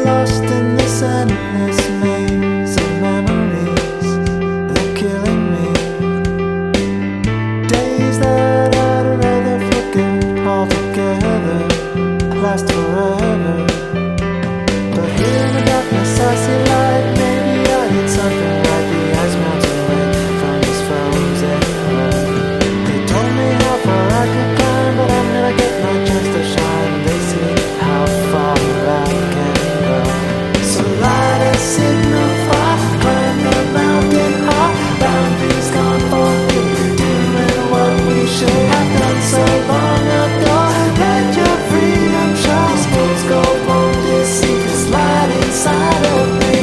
lost in this endless maze of memories. They're killing me. Days that I'd rather forget altogether last forever. But here in the darkness I see light. Maybe I did something right. The eyes melt away from this frozen world. They told me how far I could climb, but I'm gonna get my chance to shine. They see how far I can go. So light a signal far, climb the mountain high. Boundaries gone for good, doing what we should have done so long ago. Let your freedom shine. Sports go won't deceive this light inside of me.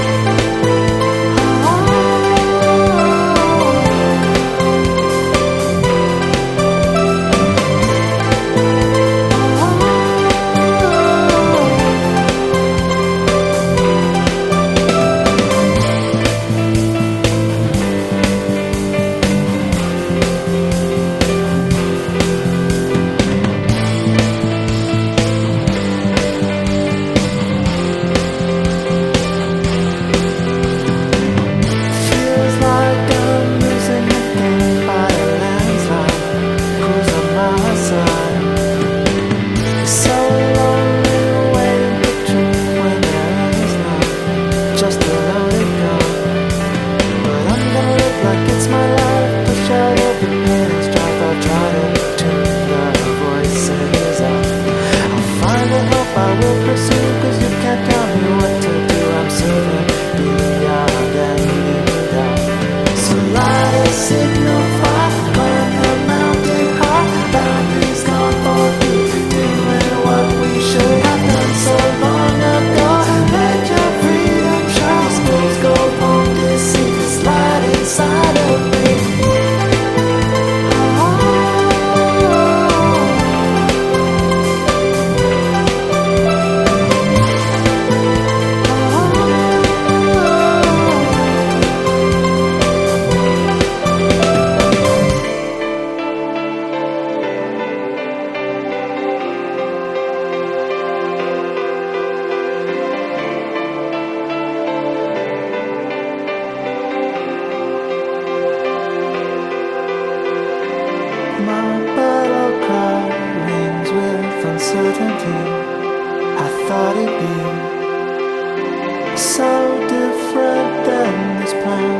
I will pursue, 'cause you can't tell me what to do. I'm certain beyond any doubt. So light a signal far, climb the mountain high. Boundaries gone for good, doing what we should have done so long ago. Let your freedom shine. Schools go won't deceive this light inside of me. My battle cry rings with uncertainty. I thought it'd be so different than this plan.